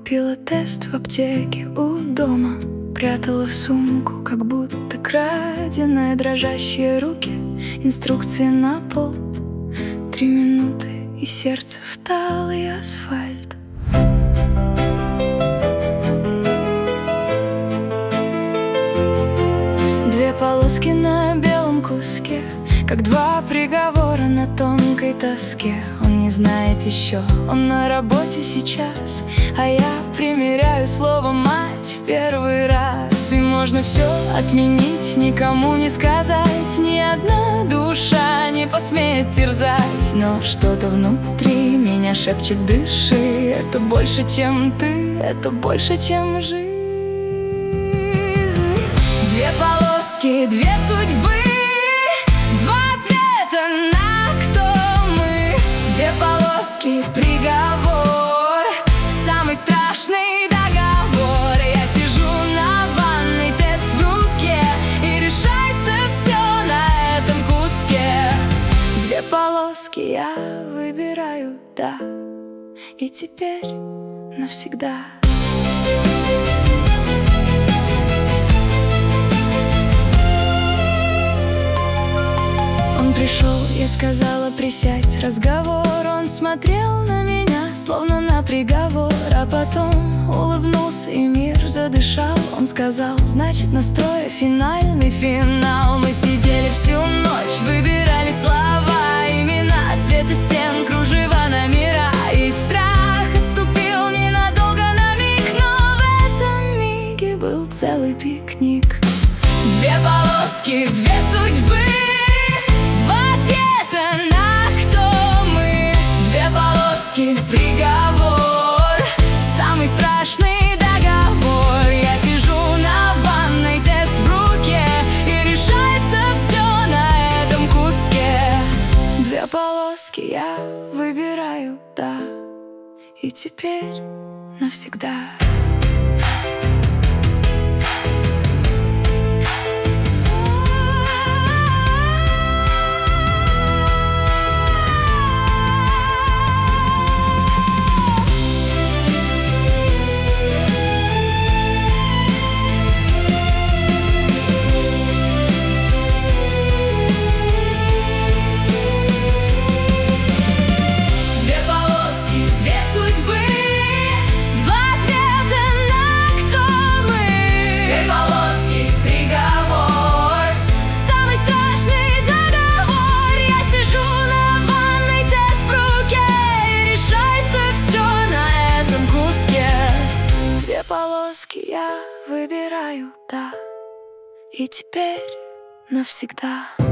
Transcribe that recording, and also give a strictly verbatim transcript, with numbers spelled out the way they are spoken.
купила тест в аптеке у дома, прятала в сумку, как будто краденая, дрожащие руки, инструкции на пол. Три минуты, и сердце в талый асфальт. Две полоски на белом куске, как два приговора на тонкой тоске. Он не знает еще, он на работе сейчас, а я примеряю слово «мать» в первый раз. И можно все отменить, никому не сказать, ни одна душа не посмеет терзать. Но что-то внутри меня шепчет: дыши, это больше, чем ты, это больше, чем жизнь. Две полоски, две судьбы, два ответа на кто мы. Две полоски, приговор, самый страшный договор. Я сижу на ванной, тест в руке, и решается все на этом куске. Две полоски, я выбираю «да», и теперь навсегда. Он пришел, я сказала: присядь. Разговор, он смотрел на меня, словно на приговор, а потом улыбнулся, и мир задышал. Он сказал: значит, настроя финальный финал. Мы сидели всю ночь, выбирали слова, имена, цвета стен, кружева, номера. И страх отступил ненадолго, на миг, но в этом миге был целый пикник. Две полоски, две судьбы, приговор, самый страшный договор. Я сижу на ванной, тест в руке, и решается все на этом куске. Две полоски, я выбираю «да», и теперь навсегда. Полоски, я выбираю «да», и теперь навсегда.